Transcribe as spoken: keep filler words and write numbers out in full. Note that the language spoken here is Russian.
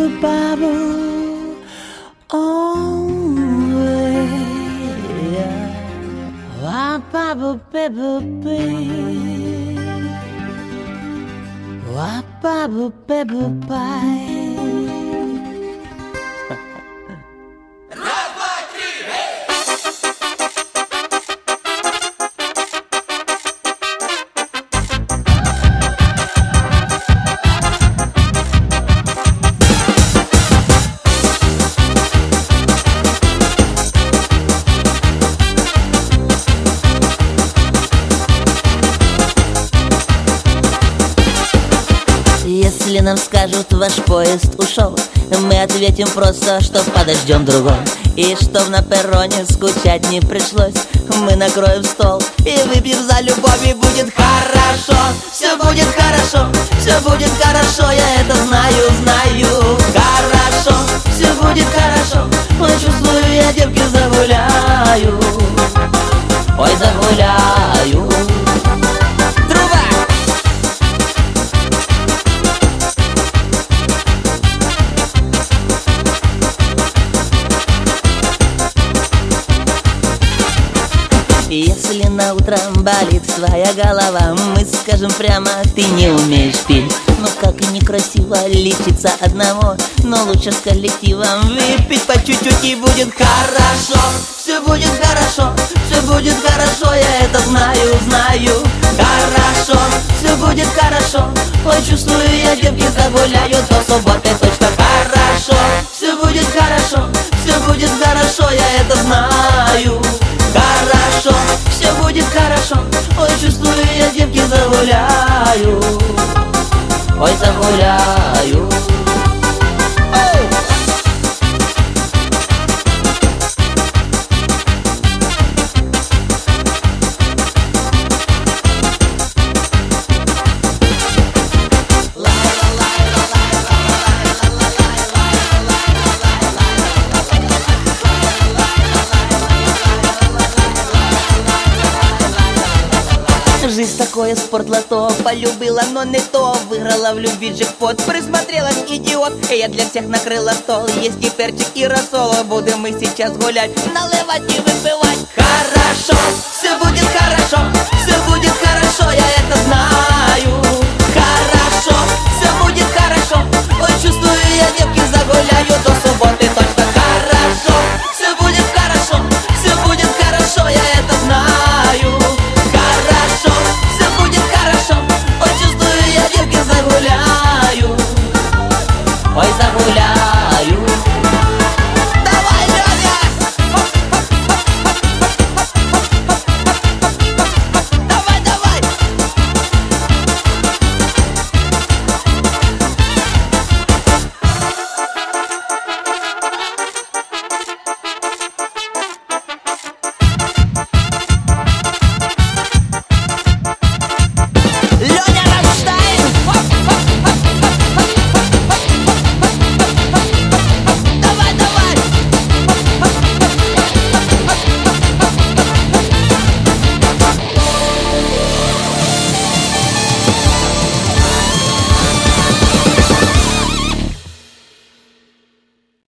bubble bubble, oh yeah. Wah bubble bubble bee, wah bubble bubble bye. Если нам скажут, ваш поезд ушел, мы ответим просто, что подождем другой. И чтоб на перроне скучать не пришлось, мы накроем стол и выпьем за любовь. И будет хорошо, все будет хорошо, все будет хорошо, я это знаю, знаю. Хорошо, все будет хорошо, ой, чувствую, я девки загуляю, ой, загуляю. Если на утро болит твоя голова, мы скажем прямо, ты не умеешь петь. Ну как и некрасиво лечиться одного, но лучше с коллективом выпить по чуть-чуть. И будет хорошо, все будет хорошо, все будет хорошо, я это знаю, знаю. Хорошо, все будет хорошо, ой, чувствую, я девки загуляю до субботы точно. Хорошо, все будет хорошо, все будет хорошо, я это знаю. Хорошо, все будет хорошо, ой, чувствую, я девки загуляю, ой, загуляю. Жизнь такое спортлото, полюбила, но не то. Выиграла в любви джекпот, присмотрелась, идиот. Я для всех накрыла стол, есть и перчик, и рассол. Будем мы сейчас гулять, наливать и выпивать. Хорошо, все будет хорошо, все будет хорошо, я это знаю.